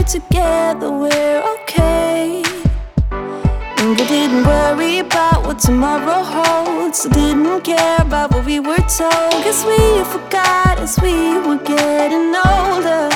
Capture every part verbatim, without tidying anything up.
together, we're okay. And we didn't worry about what tomorrow holds, so didn't care about what we were told. Guess we forgot as we were getting older.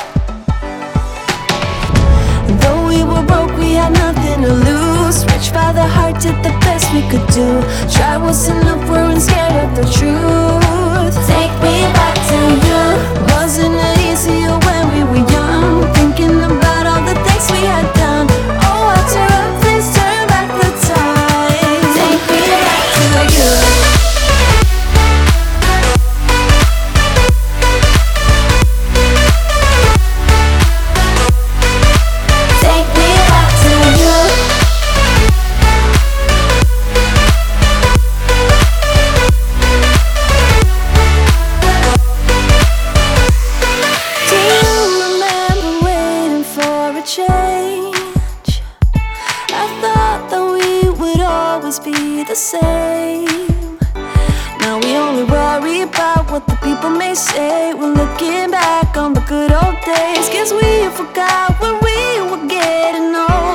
Though we were broke, we had nothing to lose. Rich by the heart, did the best we could do. Try wasn't enough, weren't scared of the truth. Take me back to you. Wasn't it easier when we were young? Thinking about all the things we had done. Oh, I tear up, please turn back the time. Take me back to you. Take me back to you. Do you remember waiting for a change? I thought that we would always be the same. Now we only worry about what the people may say. We're looking back on the good old days. Guess we forgot when we were getting old.